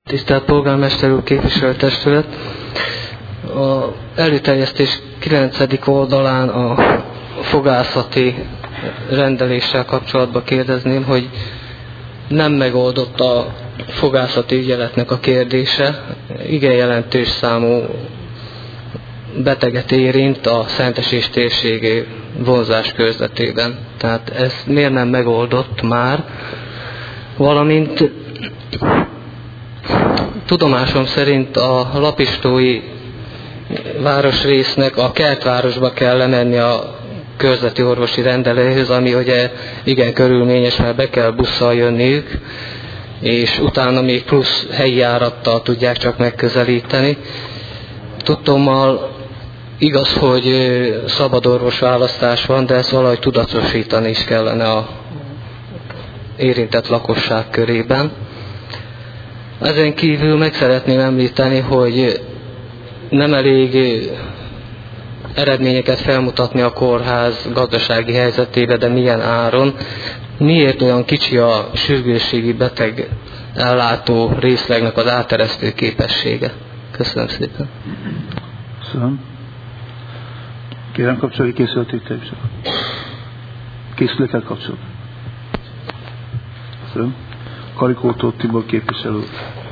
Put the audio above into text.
Tisztelt Polgármester úr, képviselőtestület! A előterjesztés 9. oldalán a fogászati rendeléssel kapcsolatban kérdezném, hogy nem megoldott a fogászati ügyeletnek a kérdése. Igen jelentős számú beteget érint a Szentesés térségi vonzás körzetében. Tehát ez miért nem megoldott már? Valamint tudomásom szerint a lapistói városrésznek a Kertvárosba kell lemenni a körzeti orvosi rendelőhöz, ami ugye igen körülményes, mert be kell busszal jönniük, és utána még plusz helyi járattal tudják csak megközelíteni. Tudtommal igaz, hogy szabad orvosválasztás van, de ezt valahogy tudatosítani is kellene a érintett lakosság körében. Ezen kívül meg szeretném említeni, hogy nem elég eredményeket felmutatni a kórház gazdasági helyzetébe, de milyen áron. Miért olyan kicsi a sürgősségi beteg ellátó részlegnek az áteresztő képessége? Köszönöm szépen. Köszönöm. Kérem kapcsolni készületét. Készületet kapcsolat. Köszönöm. Karikótó Tibor képviselő.